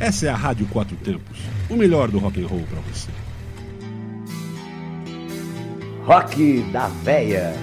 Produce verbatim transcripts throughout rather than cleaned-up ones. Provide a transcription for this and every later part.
Essa é a Rádio Quatro Tempos, o melhor do rock and roll para você. Rock da Véia.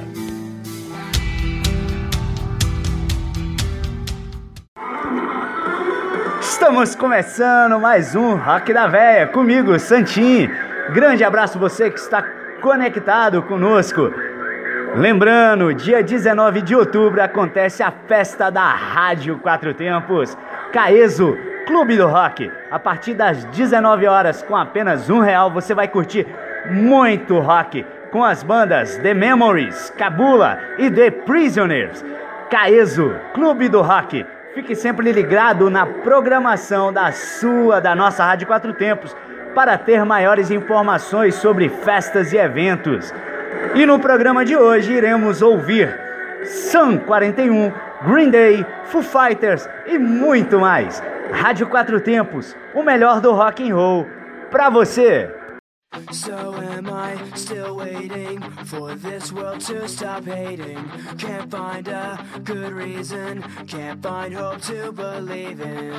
Estamos começando mais um Rock da Véia, comigo, Santinho. Grande abraço você que está conectado conosco. Lembrando, dia dezenove de outubro acontece a festa da Rádio Quatro Tempos, Caeso, Clube do Rock. A partir das dezenove horas, com apenas um real, você vai curtir muito rock com as bandas The Memories, Cabula e The Prisoners. Caeso, Clube do Rock. Fique sempre ligado na programação da sua, da nossa Rádio Quatro Tempos, para ter maiores informações sobre festas e eventos. E no programa de hoje iremos ouvir Sum quarenta e um, Green Day, Foo Fighters e muito mais. Rádio Quatro Tempos, o melhor do rock and roll pra você. So am I still waiting for this world to stop hating? Can't find a good reason, can't find hope to believe in.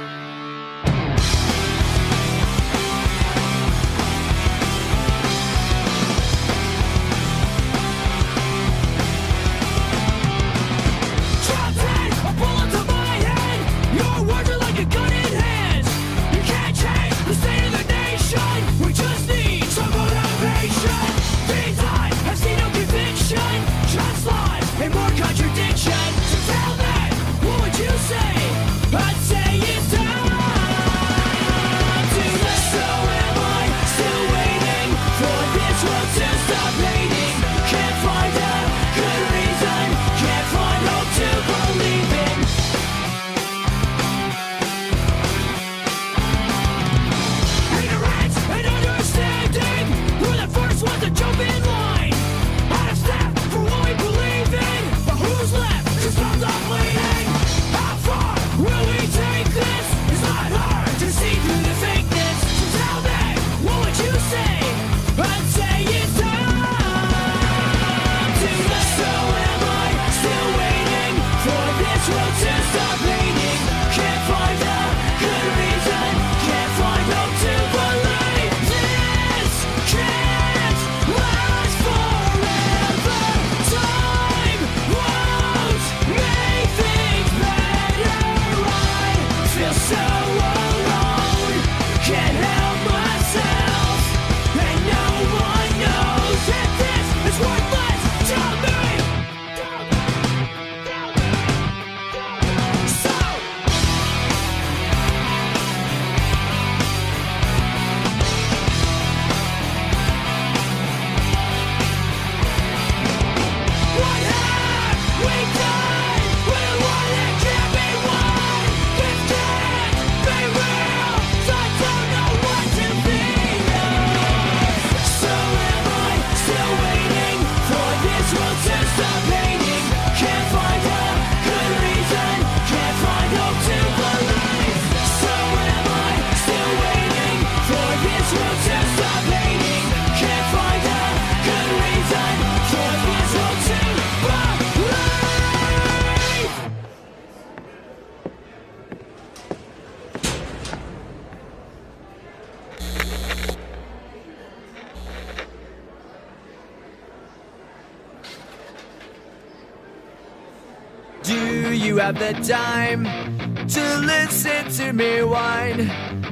Have the time to listen to me whine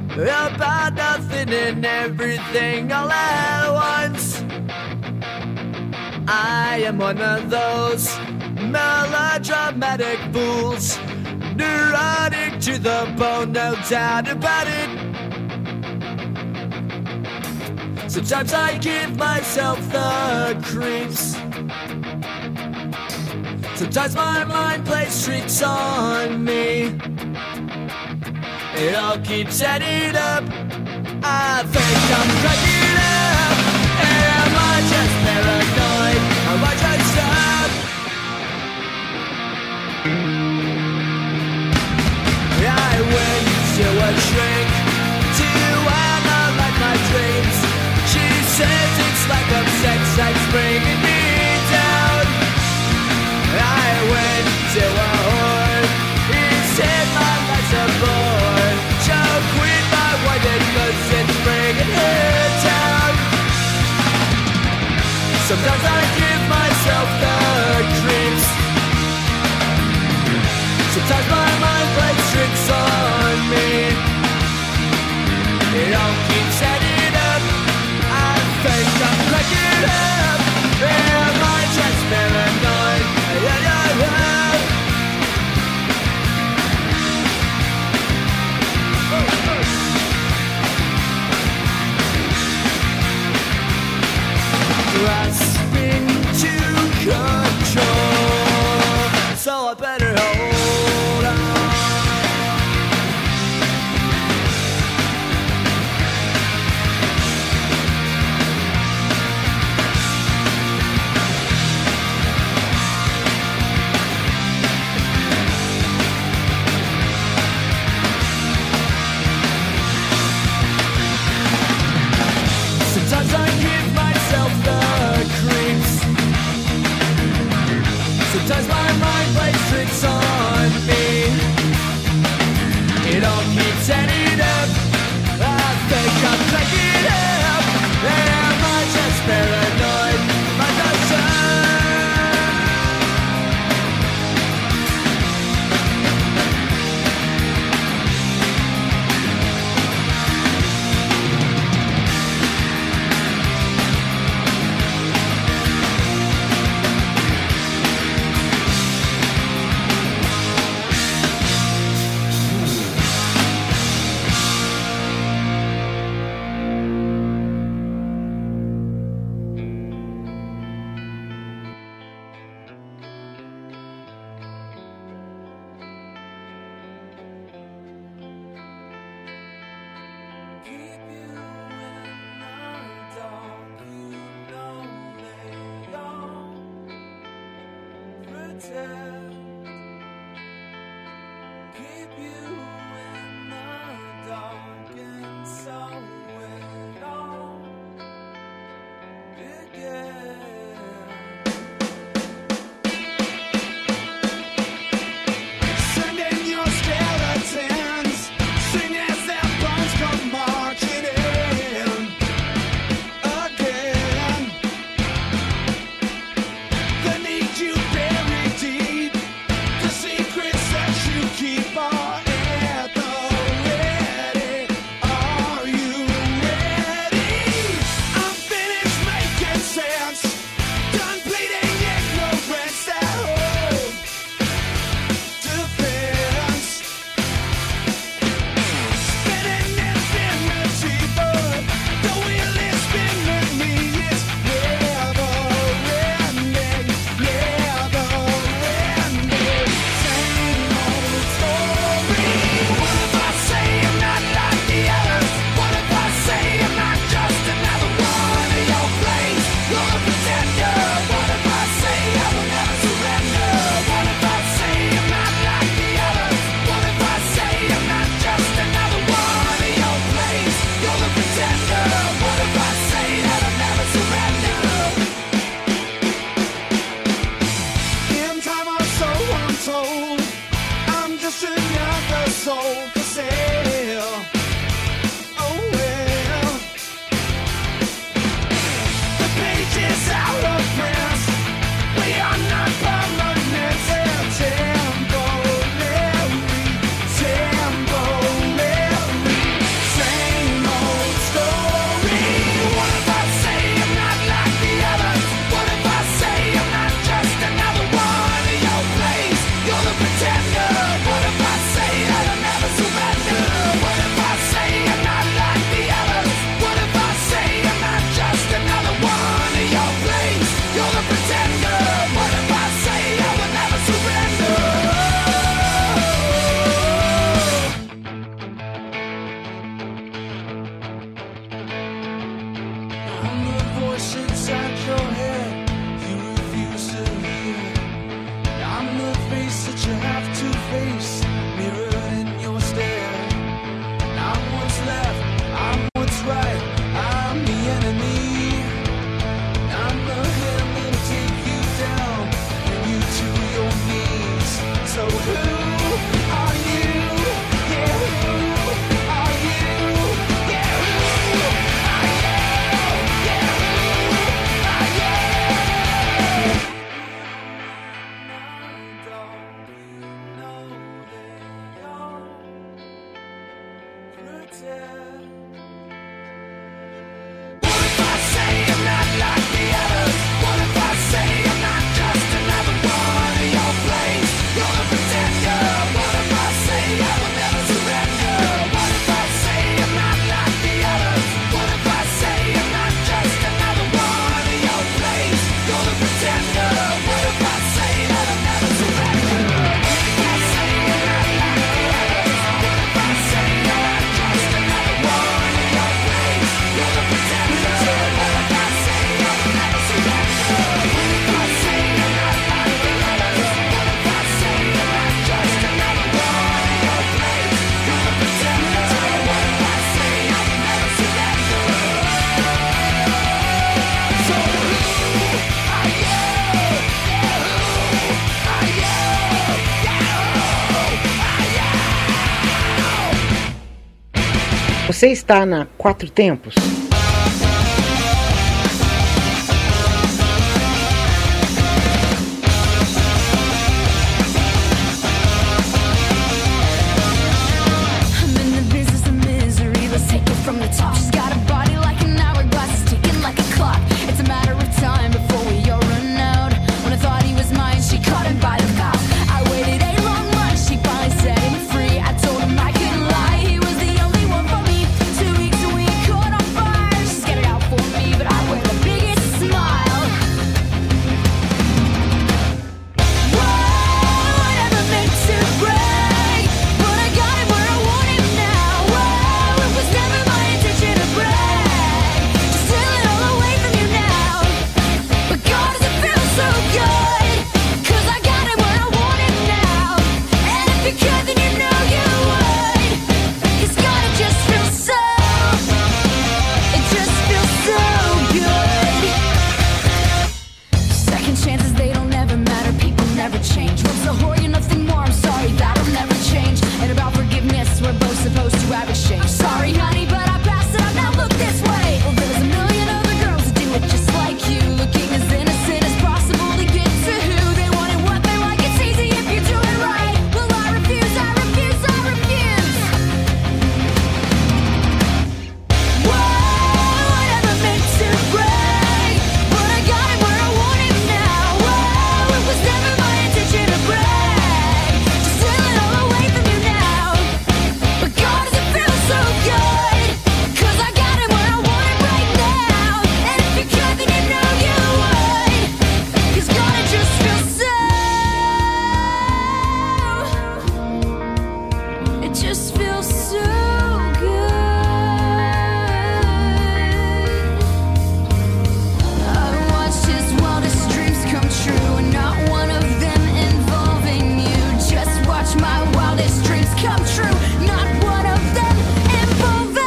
about nothing and everything all at once. I am one of those melodramatic fools, neurotic to the bone, no doubt about it. Sometimes I give myself the creeps. Sometimes my mind plays tricks on me. It all keeps adding up. I think I'm cracking up. Am I just paranoid? Am I just up? I went to a shrink to analyze my dreams. She says it's like a sex that's bringing me down. I went to a whore. He said my life's a bore. So quit my keep you in the dark, and so it all began. Sending your skeletons, sing as their bones come marching in again. The need you bury deep, the secrets that you keep are at the ready. Are you ready? I'm finished making sense, done bleeding ignorance that hope defense. Spinning infinity, but the wheel is spinning me. It's never ending, never ending. Same old story. What if I say I'm not like the others? What if I say I'm not just another one of your plays? You're a pretender. What if I say I will never surrender? What if I say I'm not like the others? What if I say I'm not just another one of your plays? You're the pretender. What if I say that I'll never surrender? In time or so I'm told, I'm just another soul for sale. Oh well, the page is out of print. We are not permanent, they're temporary, temporary. Same old story. What if I say I'm not like the others? What if I say I'm not just another one of your plays? You're the pretender. What if I say that I'll never surrender? What if I say I'm not like the others? What if I say I'm not just another one of your plays? You're the pretender. What if I say I will never surrender? I'm the voice inside your head you refuse to hear. I'm the face that you have to face, mirror in your stare. I'm what's left, I'm what's right, I'm the enemy. I'm the hand that'll take you down, bring you to your knees. So who are you? Yeah, who are you? Yeah, who are you? Yeah, who are you? What if I say I'm not like the others? What if I say I'm not just another one of your plays? You're the pretender. What if I say I will never surrender? What if I say I'm not like the others? What if I say I'm not just another one of your plays? You're the pretender. What if I say that I'll never surrender? What if I say I'm not like the others? What if I say I'm not just another one of your plays? You're the pretender. What if I say I will never surrender? What if I say I'm not like the others? What if I say I'm not just another one of your plays? You're the pretender. What if I say I will never surrender? So who are you? Yeah, who are you? Yeah, who are you? Você está na Quatro Tempos? I'm in the business of misery, let's take it from the top. She's got a body like an hourglass, it's ticking like a clock. It's a matter of time before we all run out. When I thought he was mine, she caught him by the mouth. I waited a long month, she finally set him free. I told him I couldn't lie, he was the only one for me. Two weeks and we caught on fire. It just feels so good. I watched his wildest dreams come true, and not one of them involving you. Just watch my wildest dreams come true, not one of them involving.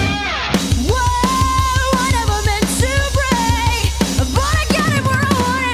Whoa, I never meant to break, but I got it where I want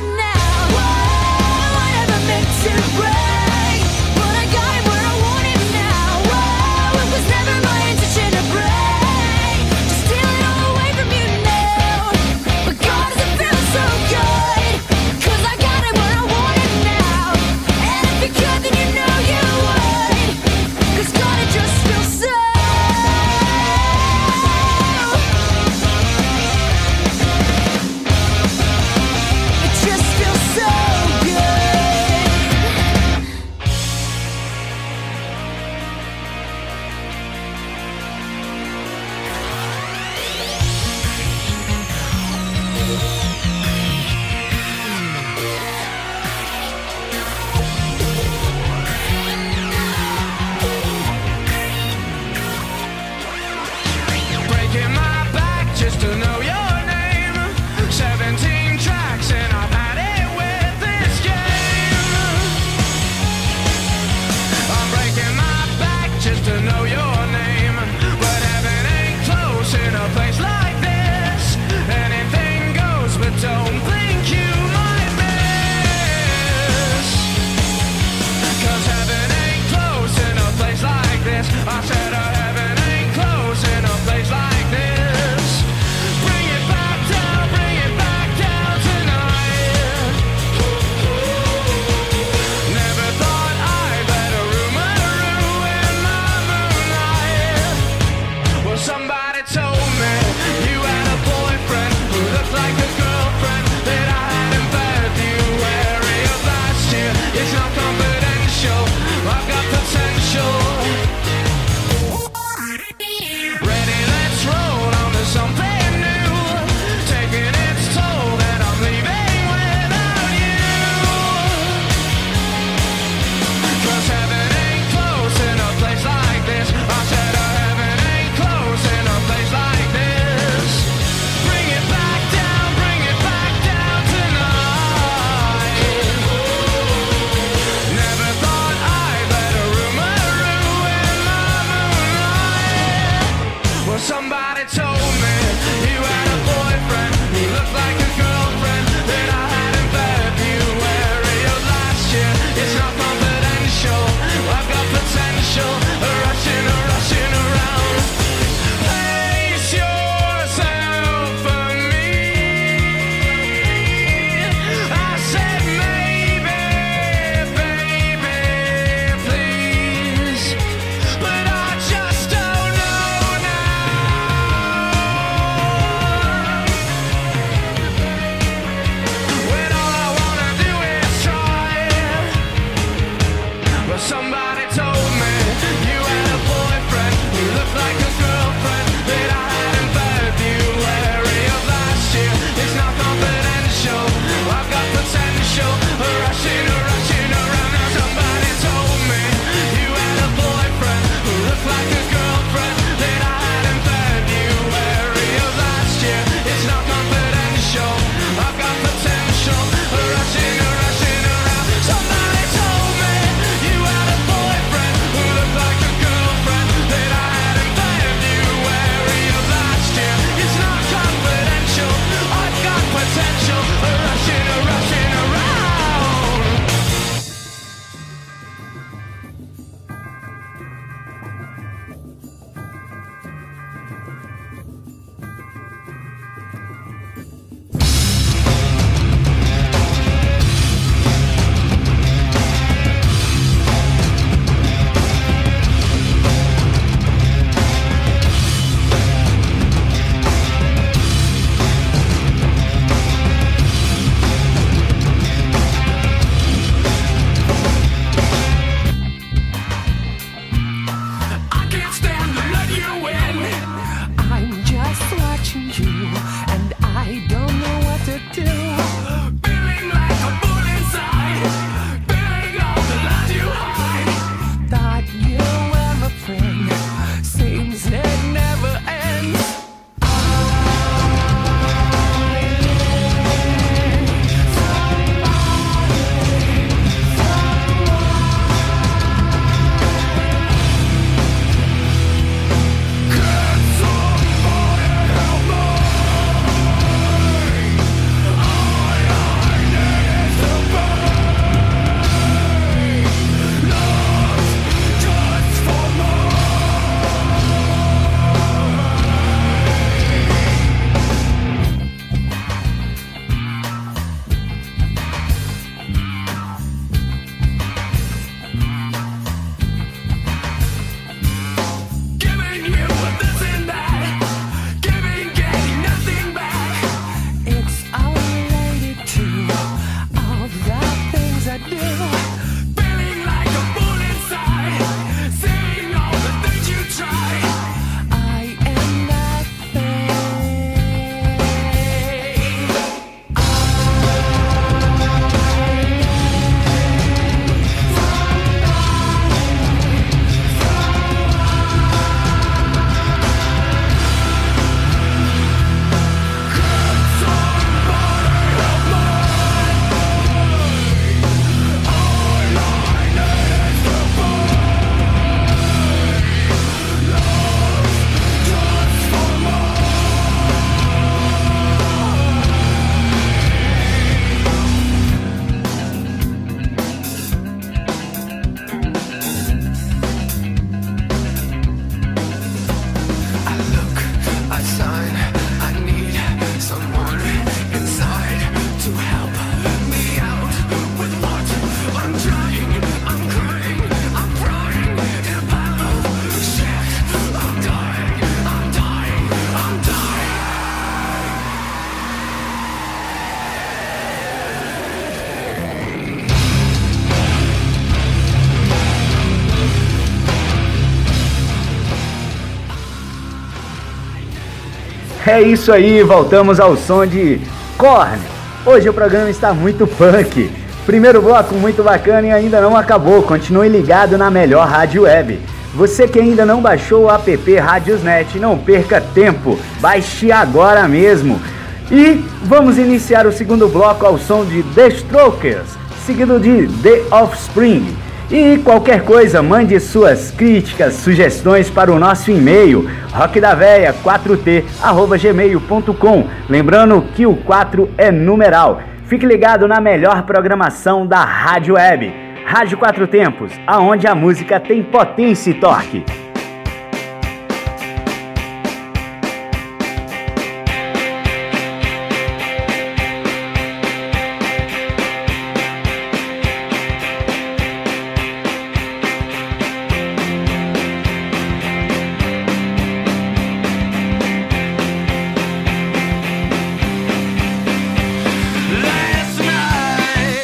É isso aí, voltamos ao som de Korn. Hoje o programa está muito punk. Primeiro bloco muito bacana e ainda não acabou. Continue ligado na melhor rádio web. Você que ainda não baixou o app Radiosnet, não perca tempo. Baixe agora mesmo. E vamos iniciar o segundo bloco ao som de The Strokers, seguido de The Offspring. E qualquer coisa, mande suas críticas, sugestões para o nosso e-mail rockdaveia quatro t arroba gmail ponto com. Lembrando que o quatro é numeral. Fique ligado na melhor programação da Rádio Web. Rádio Quatro Tempos, aonde a música tem potência e torque.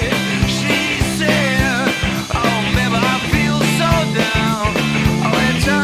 She said, oh, baby, I feel so down. Oh, it's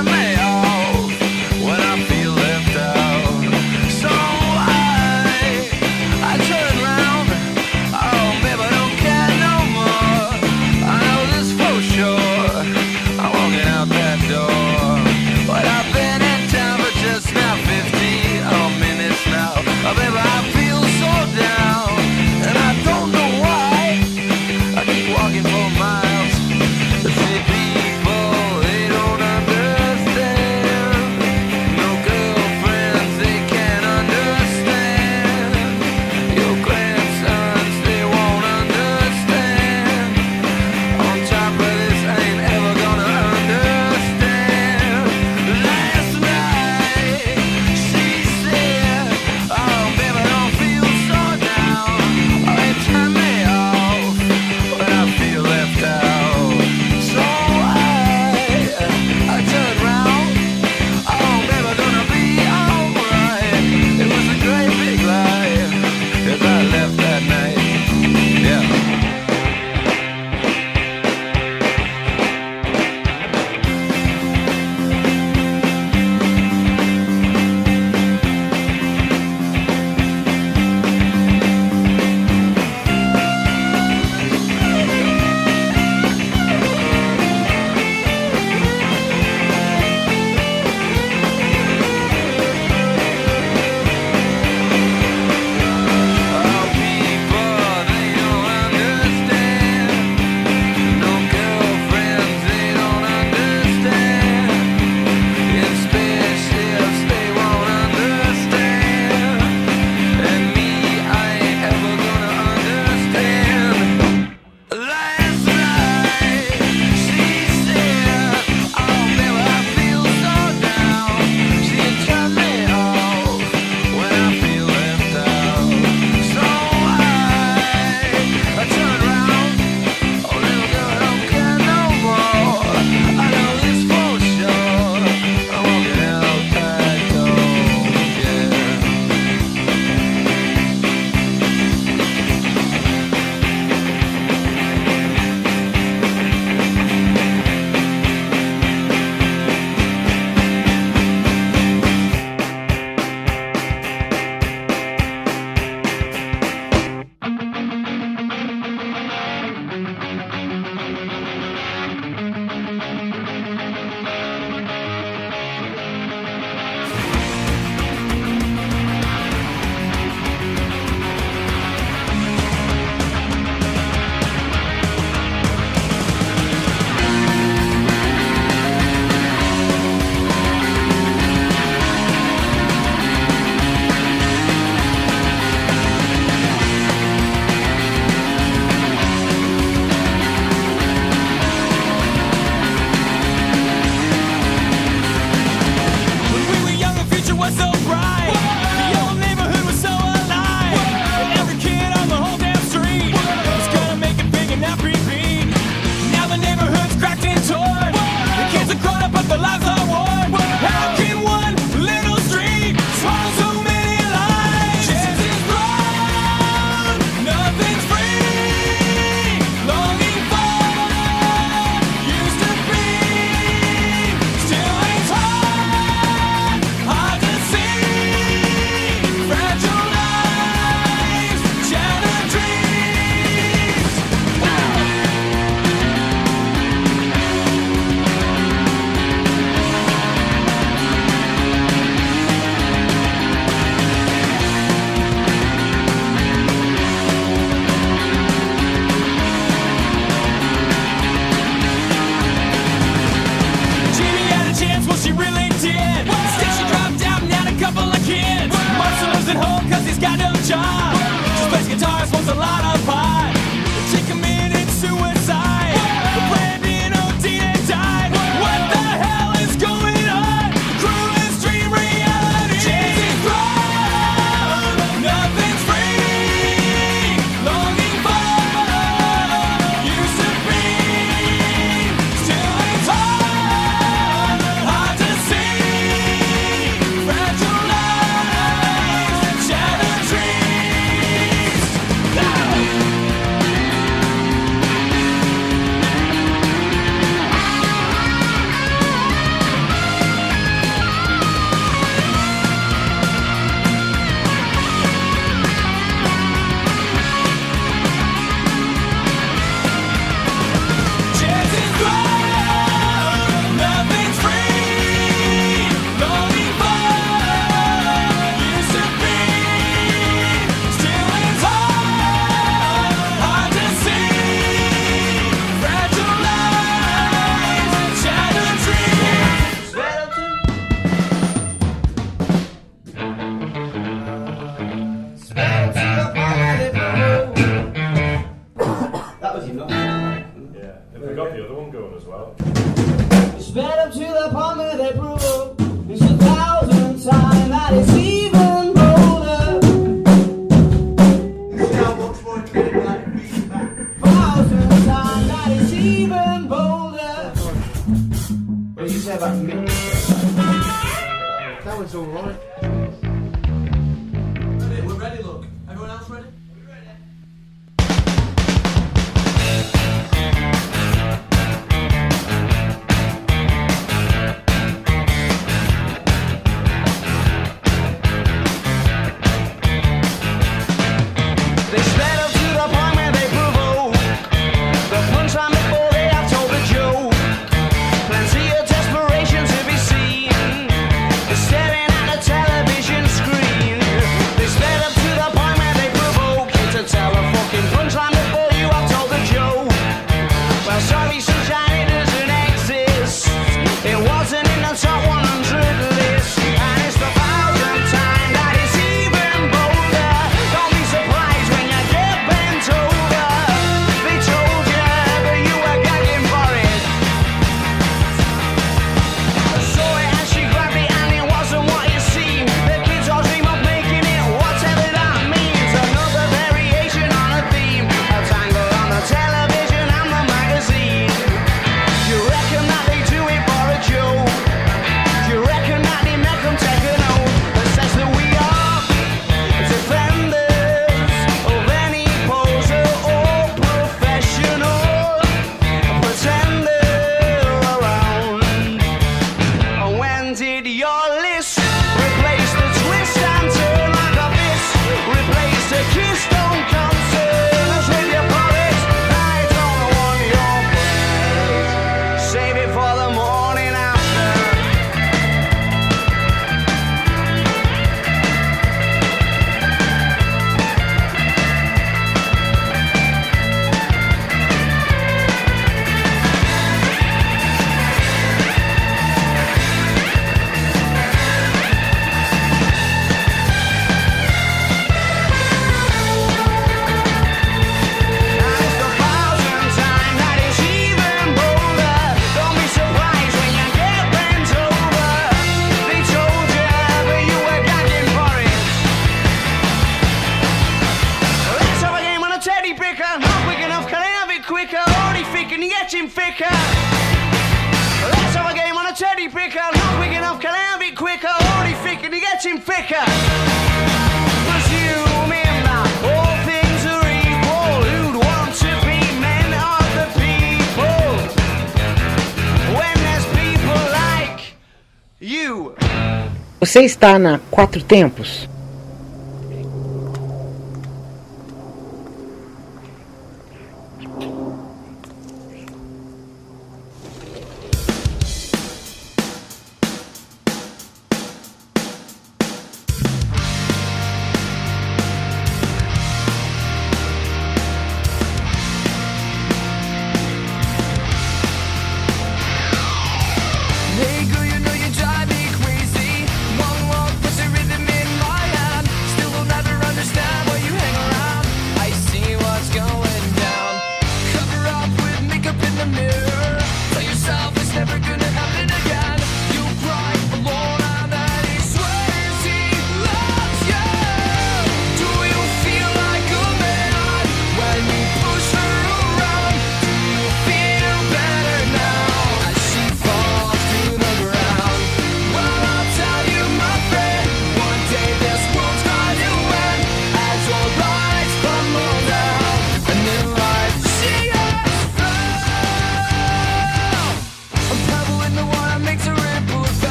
get the other one going as well. Sped up to the point where they prove it's a thousand times that it's even bolder. Thousand times that it's even bolder. What did you say about me? That was alright. We're ready, look. Everyone else ready? Você está na Quatro Tempos? Come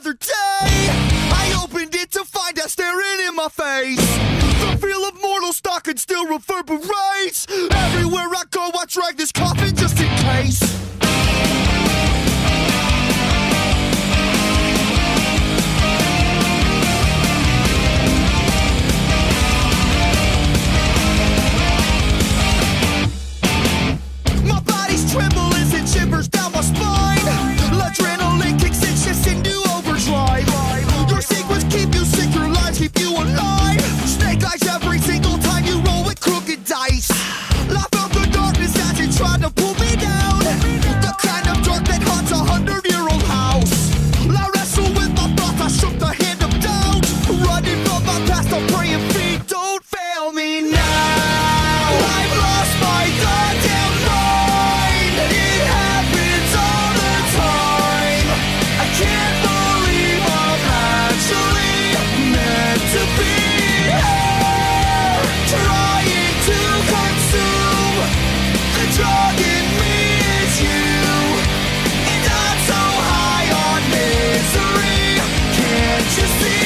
other day, I opened it to find her staring in my face. The feel of mortal stalking still reverberates. Everywhere I go, I drag this coffin just in case. My body's tremble as it shivers down my spine. Adrenaline kicks and shifts into overdrive. Your secrets keep you sick, your lies keep you alive. Snake eyes every single time you roll with crooked dice. I felt the darkness as it tried to pull me down. The kind of dark that haunts a hundred-year-old house. I wrestle with my thoughts, I shook the hand of doubt. Running from my past, I'm praying feet don't fail me now. I've lost my goddamn mind. It happens all the time. I can't believe I'm actually meant to be here, trying to consume. The drug in me is you, and I'm so high on misery. Can't you see?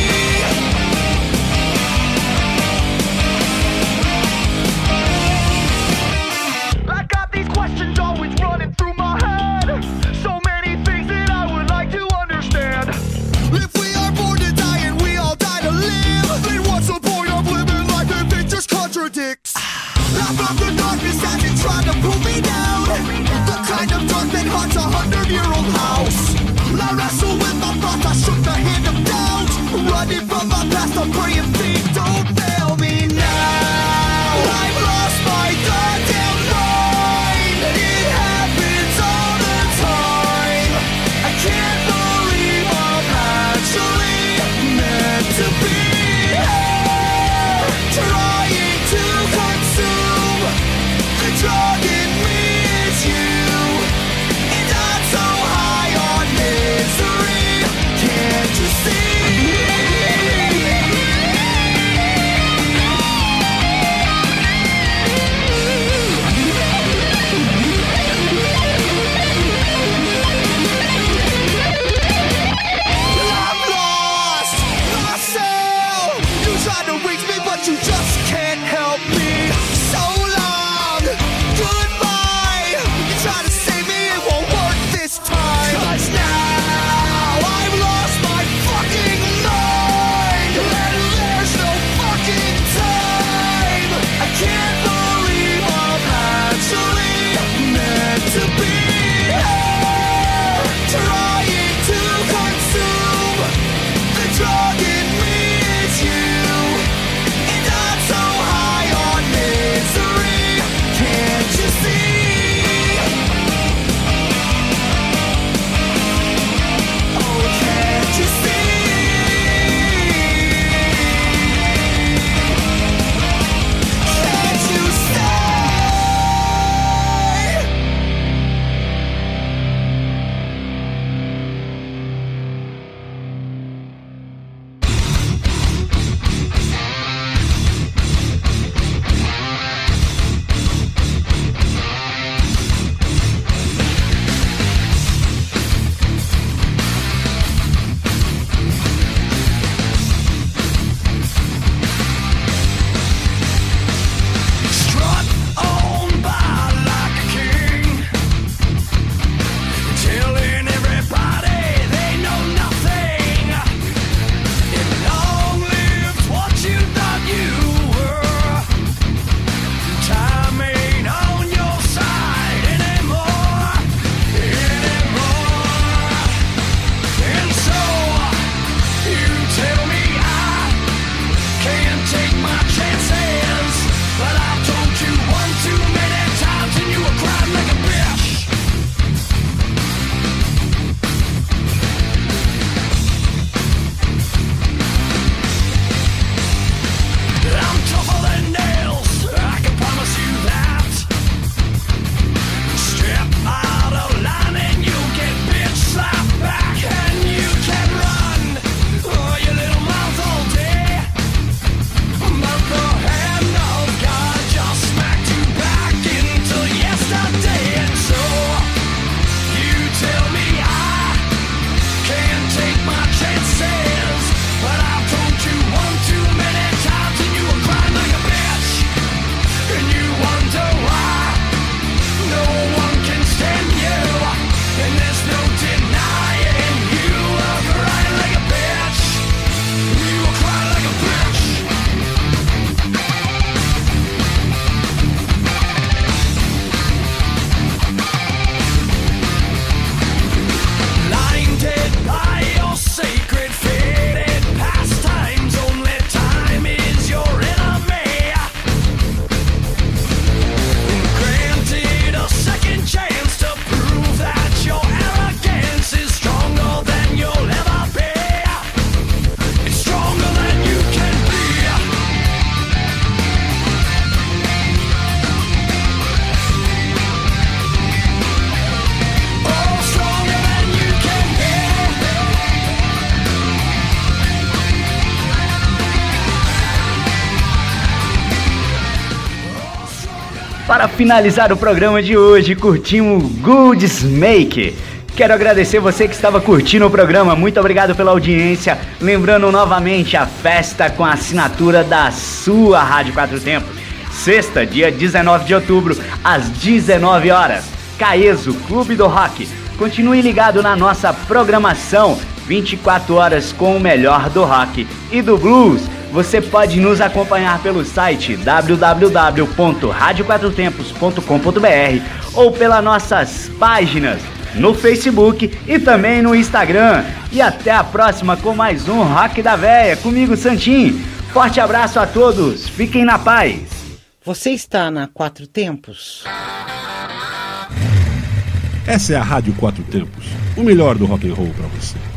I got these questions always running through my head. So many things that I would like to understand. If we are born to die and we all die to live, then what's the point of living life if it just contradicts? I felt the darkness as it tried to pull me down. The kind of dark that haunts a hundred-year-old house. I wrestle with my thoughts, I shook the hand of doubt. Running from my past, I'm praying feet don't fail me now. I've lost my goddamn mind. It happens all the time. I can't believe I'm actually meant to be here, trying to consume. The drug in me is you, and I'm so high on misery. Can't you see? Para finalizar o programa de hoje, curtimos Goodsmaker. Quero agradecer você que estava curtindo o programa, muito obrigado pela audiência. Lembrando novamente a festa com a assinatura da sua Rádio Quatro Tempos. Sexta, dia dezenove de outubro, às dezenove horas. Caeso, Clube do Rock. Continue ligado na nossa programação, vinte e quatro horas com o melhor do rock e do blues. Você pode nos acompanhar pelo site w w w ponto rádio quatro tempos ponto com ponto b r ou pelas nossas páginas no Facebook e também no Instagram. E até a próxima com mais um Rock da Véia, comigo Santinho. Forte abraço a todos, fiquem na paz. Você está na Quatro Tempos? Essa é a Rádio Quatro Tempos, o melhor do rock and roll para você.